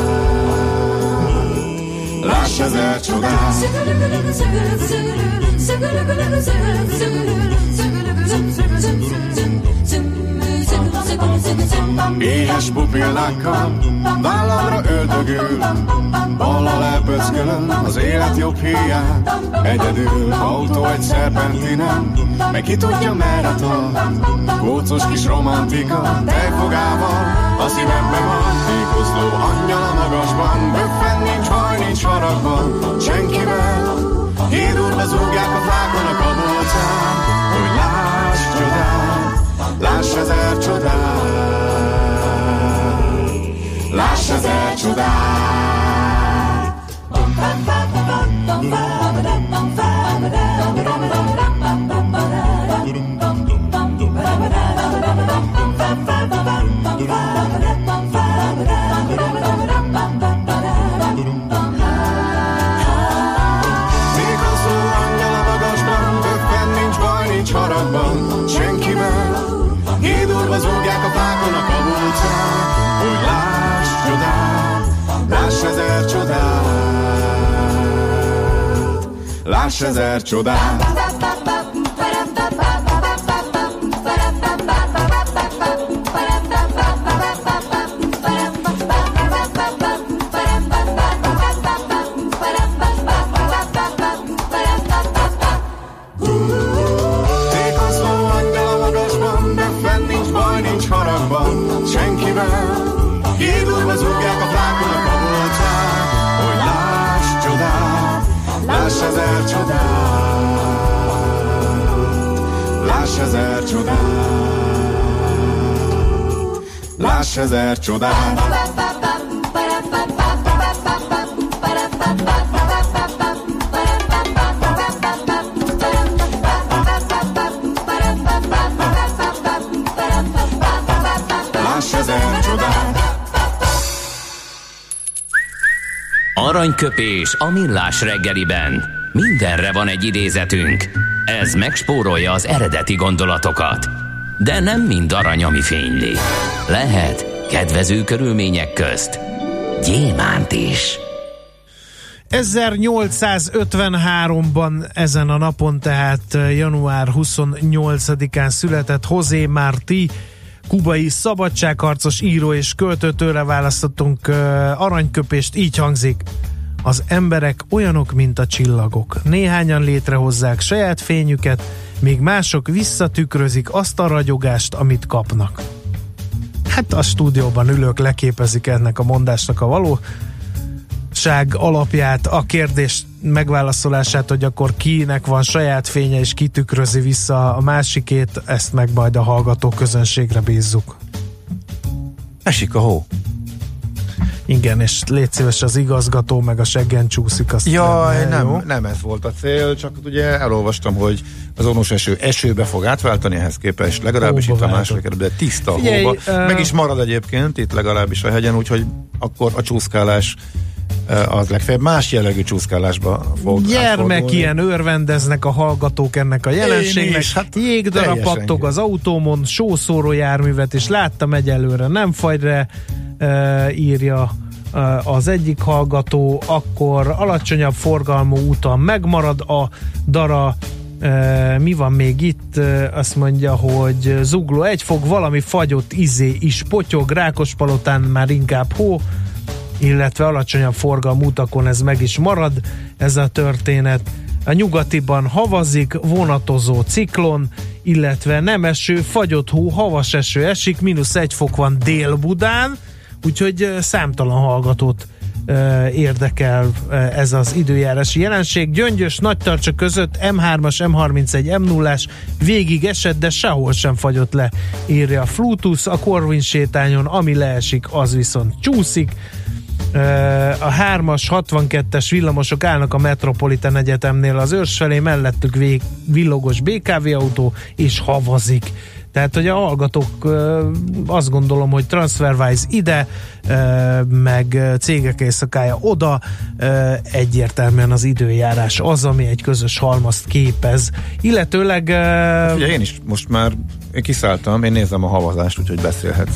Láss ezer csodát. Éhes pupillákkal vállamra öldögül, ballal elpöckölöm az élet jobb híját. Egyedül autó egy szerpentinen, meg ki tudja merre tart. Kócos kis romantika tejfogával a szívembe van. Ékozló angyal a magasban, böffen nincs baj, nincs haragban senkivel. Hídurva zúgják a fákon a kabolcán, hogy láss csodát, láss ezer csodát. Láss ezer csodát. Tékozló angyal a magasban, böffen nincs baj, nincs haragban senkivel. Hídurva zúgják a fákon a kabolcán, hogy láss csodát, láss ezer csodát, láss ezer csodát. Tékozló angyal a magasban, böffen nincs baj, nincs haragban senkivel. Hídurva zúgják ezer csodát, láss ezer csodát. Láss ezer csodát. Aranyköpés a millás reggeliben. Mindenre van egy idézetünk. Ez megspórolja az eredeti gondolatokat. De nem mind arany, ami fényli. Lehet kedvező körülmények közt gyémánt is. 1853-ban ezen a napon, tehát január 28-án született José Martí, kubai szabadságharcos, író és költő. Tőle választottunk aranyköpést, így hangzik: az emberek olyanok, mint a csillagok. Néhányan létrehozzák saját fényüket, míg mások visszatükrözik azt a ragyogást, amit kapnak. Hát a stúdióban ülők leképezik ennek a mondásnak a valóság alapját, a kérdés megválaszolását, hogy akkor kinek van saját fénye és kitükrözi vissza a másikét, ezt meg majd a hallgató közönségre bízzuk. Esik a hó. Igen, és légy szíves, az igazgató meg a seggen csúszik. Azt jaj, nem ez volt a cél, csak ugye elolvastam, hogy az onos esőbe fog átváltani, ehhez képest legalábbis hóba itt a második kerületben tiszta hóba. Meg is marad egyébként itt legalábbis a hegyen, úgyhogy akkor a csúszkálás az legfeljebb más jellegű csúszkálásba fog gyermek átfordulni. Ilyen örvendeznek a hallgatók ennek a jelenségnek. Hát jégdarab pattog az autómon, sószóró járművet, és láttam egyelőre nem fagyre, írja az egyik hallgató, akkor alacsonyabb forgalmú úton megmarad a dara. Mi van még itt? Azt mondja, hogy Zugló 1 fok, valami fagyott izé is potyog, Rákospalotán már inkább hó, illetve alacsonyabb forgalmú utakon ez meg is marad, ez a történet. A nyugatiban havazik, vonatozó ciklon, illetve nem eső, fagyott hó, havas eső esik, -1 fok van Dél-Budán, úgyhogy számtalan hallgatót érdekel ez az időjárási jelenség. Gyöngyös, Nagytarcsa között M3-as, M31, M0-as végig esett, de sehol sem fagyott le, írja Flutus. A Corvin sétányon, ami leesik, az viszont csúszik. A 3-as, 62-es villamosok állnak a Metropolitan Egyetemnél az Őrs felé, mellettük villogos BKV autó, és havazik. Tehát, hogy a hallgatók azt gondolom, hogy TransferWise ide, meg Cégek éjszakája oda, egyértelműen az időjárás az, ami egy közös halmazt képez. Illetőleg... Ugye én is most már kiszálltam, én nézem a havazást, úgyhogy beszélhetsz.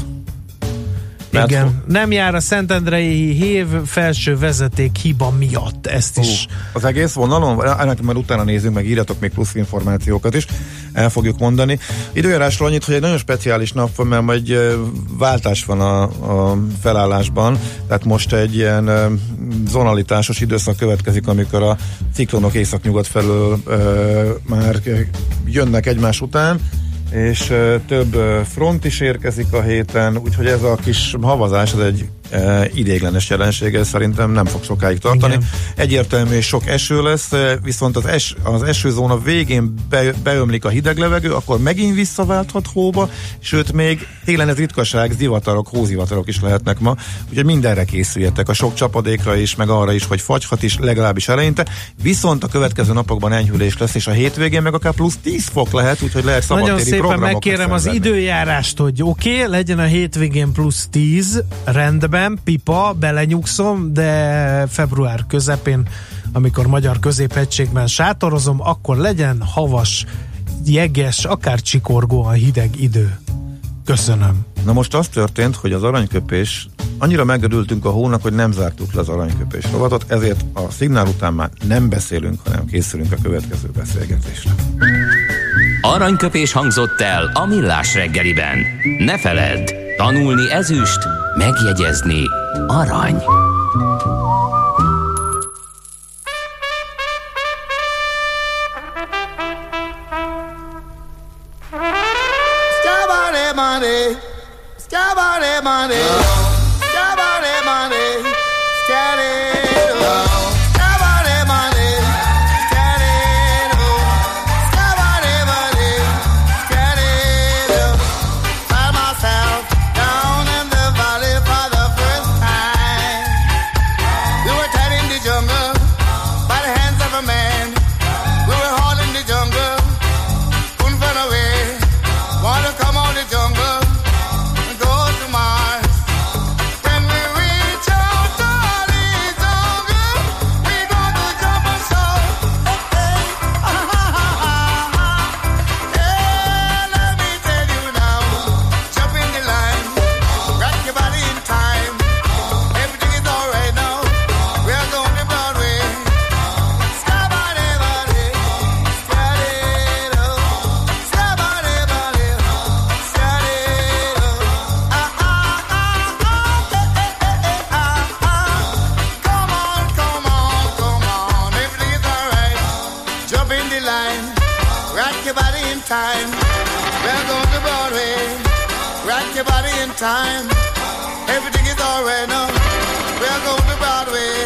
Igen, nem jár a Szentendrei hév felső vezeték hiba miatt, ezt is. Az egész vonalon? Ennek már utána nézzünk, meg írjatok még plusz információkat is, el fogjuk mondani. Időjárásról annyit, hogy egy nagyon speciális nap van, mert egy váltás van a felállásban, tehát most egy ilyen zonalitásos időszak következik, amikor a ciklonok északnyugat felől már jönnek egymás után, és több front is érkezik a héten, úgyhogy ez a kis havazás, ez egy ideiglenes jelenség, ez szerintem nem fog sokáig tartani. Igen. Egyértelmű és sok eső lesz, viszont az esőzóna végén beömlik a hideg levegő, akkor megint visszaválthat hóba, sőt még télen ez ritkaság, zivatarok, hózivatarok is lehetnek ma, úgyhogy mindenre készüljetek, a sok csapadékra is, meg arra is, hogy fagyhat is, legalábbis eleinte, viszont a következő napokban enyhülés lesz, és a hétvégén meg akár plusz 10 fok lehet, úgyhogy lehet szabadtéri programokat nagyon szépen megkérem az időjárást, hogy oké, legyen a hétvégén plusz 10, rendben, pipa, belenyugszom, de február közepén, amikor magyar középhegységben sátorozom, akkor legyen havas, jeges, akár csikorgóan hideg idő. Köszönöm. Na most az történt, hogy az aranyköpés, annyira megörültünk a hónak, hogy nem zártuk le az aranyköpés rovatot, ezért a szignál után már nem beszélünk, hanem készülünk a következő beszélgetésre. Aranyköpés hangzott el a millás reggeliben. Ne feledd, tanulni ezüst, megjegyezni arany. time. We're going to Broadway. Rock your body in time. Everything is alright now. We're going to Broadway.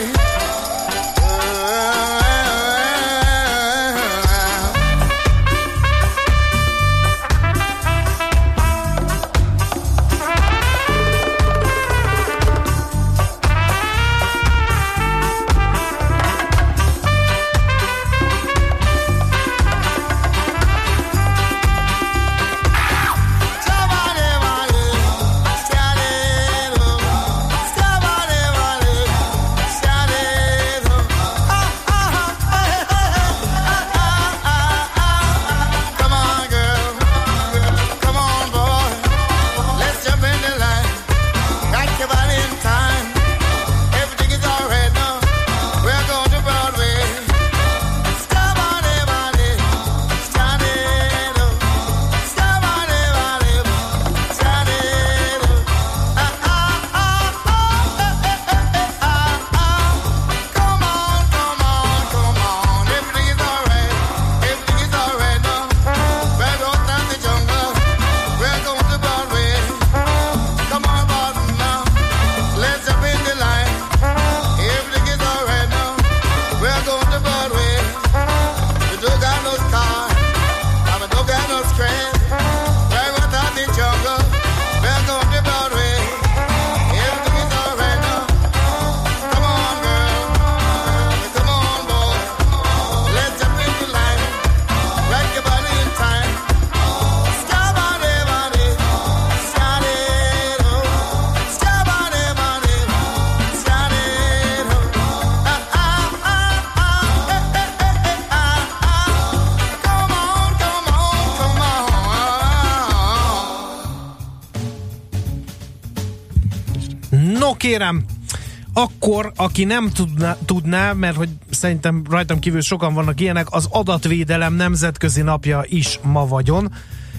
Kérem, akkor, aki nem tudná, mert hogy szerintem rajtam kívül sokan vannak ilyenek, az adatvédelem nemzetközi napja is ma vagyon,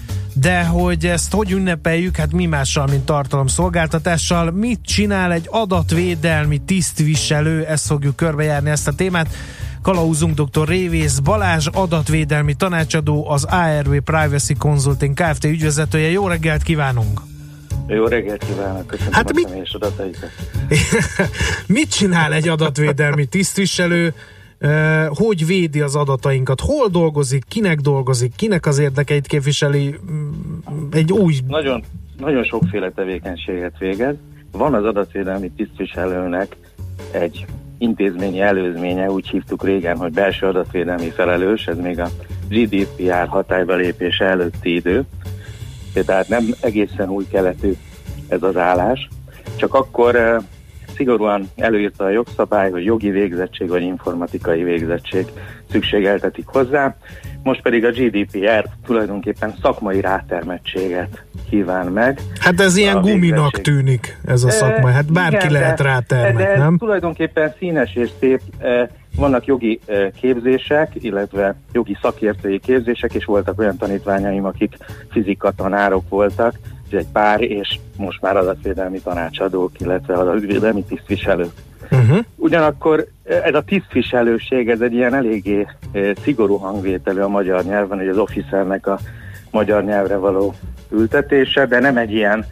de hogy ezt hogy ünnepeljük, hát mi mással, mint tartalomszolgáltatással, mit csinál egy adatvédelmi tisztviselő, ezt fogjuk körbejárni, ezt a témát. Kalauzunk dr. Révész Balázs, adatvédelmi tanácsadó, az ARV Privacy Consulting Kft. Ügyvezetője. Jó reggelt kívánunk! Jó reggelt kívánok, köszönöm hát a személyes adataikat. Mit csinál egy adatvédelmi tisztviselő? Hogy védi az adatainkat? Hol dolgozik? Kinek az érdekeit képviseli? Egy új... Nagyon sokféle tevékenységet végez. Van az adatvédelmi tisztviselőnek egy intézményi előzménye, úgy hívtuk régen, hogy belső adatvédelmi felelős, ez még a GDPR hatályba lépése előtti idő. Tehát nem egészen új keletű ez az állás, csak akkor szigorúan előírta a jogszabály, hogy jogi végzettség vagy informatikai végzettség szükségeltetik hozzá, most pedig a GDPR tulajdonképpen szakmai rátermettséget kíván meg. Hát ez ilyen guminak tűnik ez a szakma, hát bárki igen, lehet rátermet, nem? Tulajdonképpen színes és szép, vannak jogi képzések, illetve jogi szakértői képzések, és voltak olyan tanítványaim, akik fizika tanárok voltak, egy pár, és most már adatvédelmi tanácsadók, illetve adatvédelmi tisztviselők. Ugyanakkor ez a tisztviselőség, ez egy ilyen eléggé szigorú hangvételű a magyar nyelven, hogy az officernek a magyar nyelvre való ültetése, de nem egy ilyen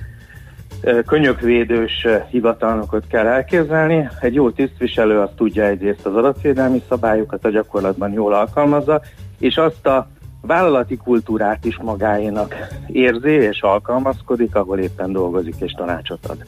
könyökvédős hivatalnokot kell elképzelni. Egy jó tisztviselő azt tudja egyrészt az adatvédelmi szabályokat a gyakorlatban jól alkalmazza, és azt a vállalati kultúrát is magáénak érzi és alkalmazkodik, ahol éppen dolgozik és tanácsot ad.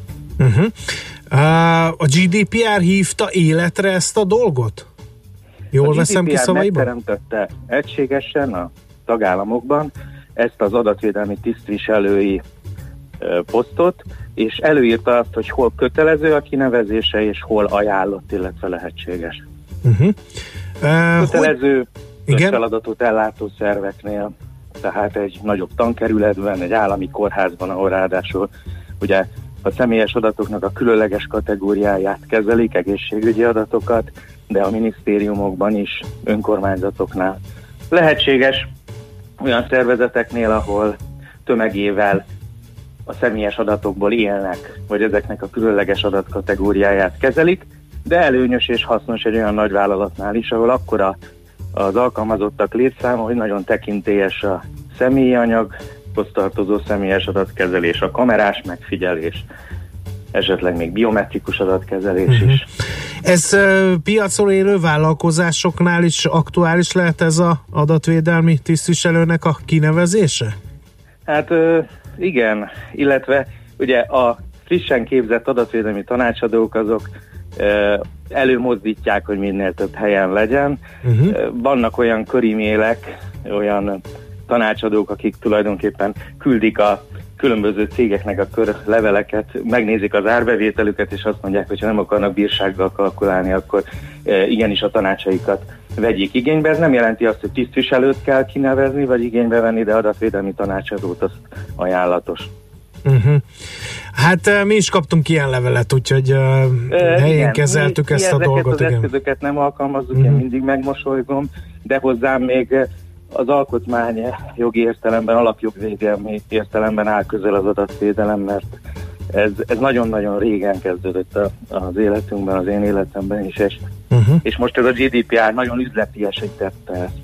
A GDPR hívta életre ezt a dolgot? Jól veszem ki szavaiban? Megteremtette egységesen a tagállamokban ezt az adatvédelmi tisztviselői posztot, és előírta azt, hogy hol kötelező a kinevezése, és hol ajánlott, illetve lehetséges. Kötelező feladatot ellátó szerveknél, tehát egy nagyobb tankerületben, egy állami kórházban, ahol ráadásul ugye a személyes adatoknak a különleges kategóriáját kezelik, egészségügyi adatokat, de a minisztériumokban is, önkormányzatoknál. Lehetséges olyan szervezeteknél, ahol tömegével a személyes adatokból élnek, vagy ezeknek a különleges adatkategóriáját kezelik, de előnyös és hasznos egy olyan nagyvállalatnál is, ahol akkora az alkalmazottak létszáma, hogy nagyon tekintélyes a személyi anyaghoz tartozó személyes adatkezelés, a kamerás megfigyelés, esetleg még biometrikus adatkezelés is. Ez piacon élő vállalkozásoknál is aktuális lehet ez az adatvédelmi tisztviselőnek a kinevezése? Hát igen, illetve ugye a frissen képzett adatvédelmi tanácsadók azok előmozdítják, hogy minél több helyen legyen. Vannak olyan körimélek, olyan tanácsadók, akik tulajdonképpen küldik a különböző cégeknek a körleveleket, megnézik az árbevételüket, és azt mondják, hogy ha nem akarnak bírsággal kalkulálni, akkor igenis a tanácsaikat vegyék igénybe. Ez nem jelenti azt, hogy tisztviselőt kell kinevezni, vagy igénybe venni, de adatvédelmi tanácsadót az ajánlatos. Hát mi is kaptunk ilyen levelet, úgyhogy helyén kezeltük ezt a dolgot. Az eszközöket nem alkalmazzuk, én mindig megmosolygom, de hozzám még az alkotmány jogi értelemben, alapjogvédelmi értelemben áll közel az adatvédelem, mert ez nagyon-nagyon régen kezdődött az életünkben, az én életemben is, és most ez a GDPR nagyon üzletiesítette ezt.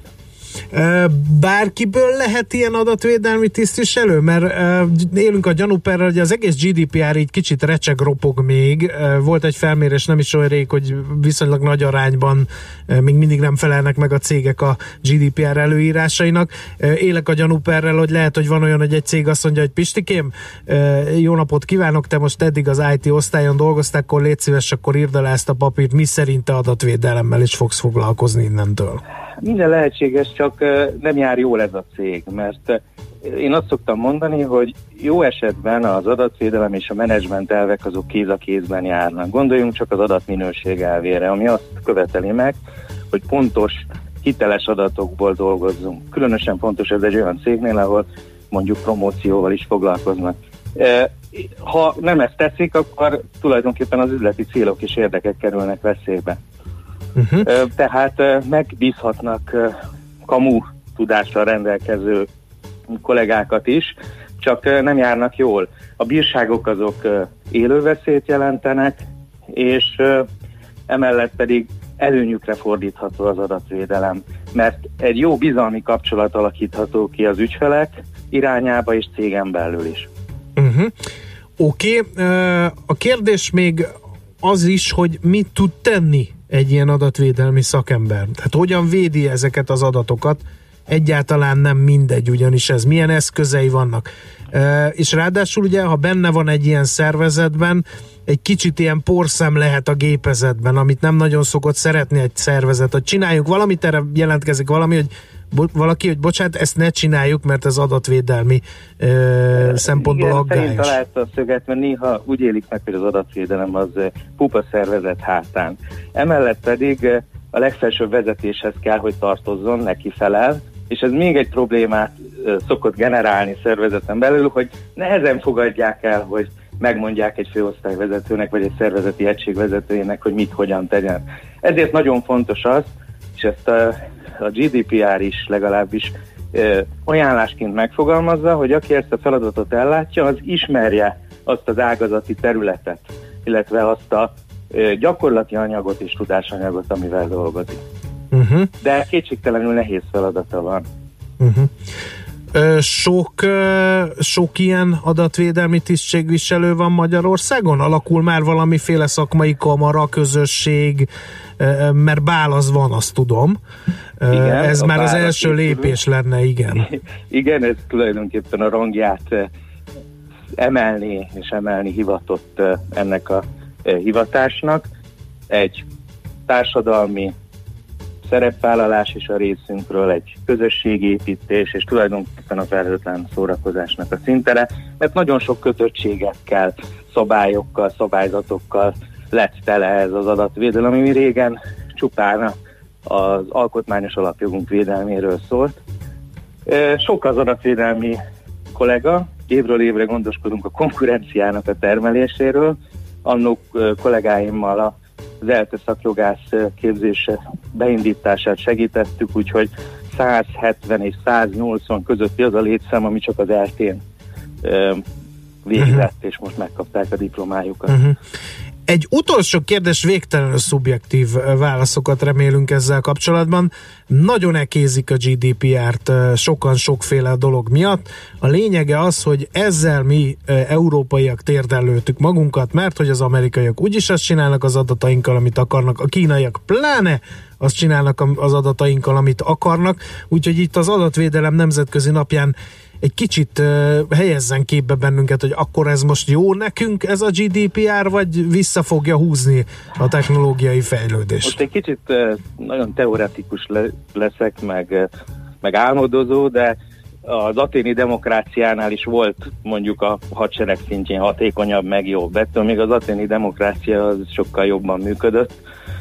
Bárkiből lehet ilyen adatvédelmi tisztviselő? Mert élünk a gyanúperrel, hogy az egész GDPR így kicsit recseg-ropog még. Volt egy felmérés nem is olyan rég, hogy viszonylag nagy arányban még mindig nem felelnek meg a cégek a GDPR előírásainak. Élek a gyanúperrel, hogy lehet, hogy van olyan, hogy egy cég azt mondja, hogy Pistikém, jó napot kívánok, te most eddig az IT osztályon dolgoztál, akkor légy szíves, akkor írd alá ezt a papírt, mi szerint te adatvédelemmel is fogsz foglalkozni innentől? Minden lehetséges, csak nem jár jól ez a cég, mert én azt szoktam mondani, hogy jó esetben az adatvédelem és a menedzsment elvek azok kéz a kézben járnak. Gondoljunk csak az adatminőség elvére, ami azt követeli meg, hogy pontos, hiteles adatokból dolgozzunk. Különösen fontos ez egy olyan cégnél, ahol mondjuk promócióval is foglalkoznak. Ha nem ezt teszik, akkor tulajdonképpen az üzleti célok és érdekek kerülnek veszélybe. Tehát megbízhatnak kamu tudással rendelkező kollégákat is, csak nem járnak jól. A bírságok azok élő veszélyt jelentenek, és emellett pedig előnyükre fordítható az adatvédelem, mert egy jó bizalmi kapcsolat alakítható ki az ügyfelek irányába és cégen belül is. Oké. A kérdés még az is, hogy mit tud tenni egy ilyen adatvédelmi szakember. Tehát hogyan védi ezeket az adatokat? Egyáltalán nem mindegy, ugyanis ez milyen eszközei vannak. És ráadásul ugye, ha benne van egy ilyen szervezetben, egy kicsit ilyen porszem lehet a gépezetben, amit nem nagyon szokott szeretni egy szervezet, hogy csináljuk valamit, erre jelentkezik valaki, hogy bocsánat, ezt ne csináljuk, mert ez adatvédelmi szempontból aggályos. Igen, találta a szöget, mert néha úgy élik meg, hogy az adatvédelem az pupa szervezet hátán. Emellett pedig a legfelsőbb vezetéshez kell, hogy tartozzon, neki felel, és ez még egy problémát szokott generálni szervezeten belül, hogy nehezen fogadják el, hogy megmondják egy főosztályvezetőnek, vagy egy szervezeti egység vezetőjének, hogy mit, hogyan tegyen. Ezért nagyon fontos az, és ezt a GDPR is legalábbis ajánlásként megfogalmazza, hogy aki ezt a feladatot ellátja, az ismerje azt az ágazati területet, illetve azt a gyakorlati anyagot és tudásanyagot, amivel dolgozik. De kétségtelenül nehéz feladata van. Sok ilyen adatvédelmi tisztségviselő van Magyarországon? Alakul már valamiféle szakmai kamara, közösség, mert bál az van, azt tudom. Igen, ez már az első lépés lenne, igen. Igen, ez tulajdonképpen a rangját emelni hivatott ennek a hivatásnak. Egy társadalmi szerepvállalás is a részünkről, egy közösségépítés, és tulajdonképpen a felhőtlen szórakozásnak a szintere, mert nagyon sok kötöttségekkel, szabályokkal, szabályzatokkal lett tele ez az adatvédelem, ami régen csupán az alkotmányos alapjogunk védelméről szólt. Sok az adatvédelmi kollega, évről évre gondoskodunk a konkurenciának a termeléséről, annó kollégáimmal az ELTE szakjogász képzése beindítását segítettük, úgyhogy 170 és 180 közötti az a létszám, ami csak az ELTE-n végzett, és most megkapták a diplomájukat. Egy utolsó kérdés, végtelenül szubjektív válaszokat remélünk ezzel kapcsolatban. Nagyon ekézik a GDPR-t sokan sokféle dolog miatt. A lényege az, hogy ezzel mi európaiak térdelőtük magunkat, mert hogy az amerikaiak úgyis azt csinálnak az adatainkkal, amit akarnak, a kínaiak pláne azt csinálnak az adatainkkal, amit akarnak. Úgyhogy itt az adatvédelem nemzetközi napján egy kicsit helyezzen képbe bennünket, hogy akkor ez most jó nekünk ez a GDPR, vagy vissza fogja húzni a technológiai fejlődés? Most egy kicsit nagyon teoretikus leszek, meg álmodozó, de az aténi demokráciánál is volt mondjuk a hadsereg szintjén hatékonyabb, meg jobb. Ettől még az aténi demokrácia az sokkal jobban működött.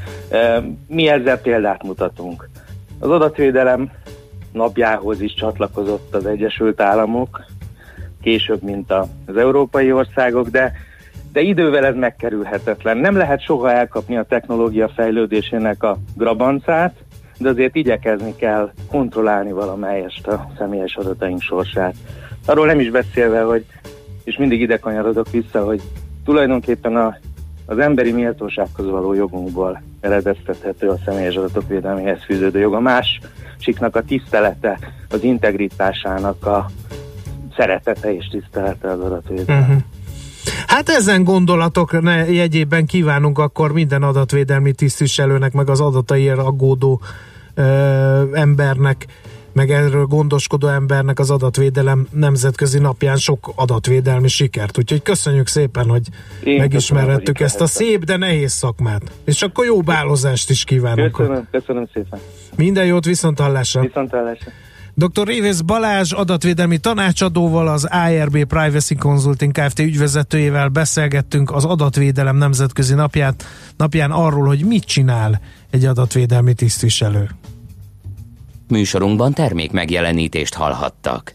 Mi ezzel példát mutatunk. Az adatvédelem napjához is csatlakozott az Egyesült Államok, később, mint az európai országok, de idővel ez megkerülhetetlen. Nem lehet soha elkapni a technológia fejlődésének a grabancát, de azért igyekezni kell kontrollálni valamelyest a személyes adataink sorsát. Arról nem is beszélve, hogy, és mindig ide kanyarodok vissza, hogy tulajdonképpen az emberi méltósághoz való jogunkból eredeztethető a személyes adatok védelméhez fűződő jog. A másiknak a tisztelete, az integritásának a szeretete és tisztelete az adatvédelem. Uh-huh. Hát ezen gondolatok jegyében kívánunk akkor minden adatvédelmi tisztviselőnek, meg az adataiért aggódó embernek, meg erről gondoskodó embernek az adatvédelem nemzetközi napján sok adatvédelmi sikert. Úgyhogy köszönjük szépen, hogy megismerhettük ezt a szép, de nehéz szakmát. És akkor jó bálozást is kívánunk. Köszönöm szépen. Minden jót, viszonthallásra. Viszonthallásra. Dr. Révész Balázs adatvédelmi tanácsadóval, az ARB Privacy Consulting Kft. Ügyvezetőjével beszélgettünk az adatvédelem nemzetközi napján arról, hogy mit csinál egy adatvédelmi tisztviselő. Műsorunkban termék megjelenítést hallhattak.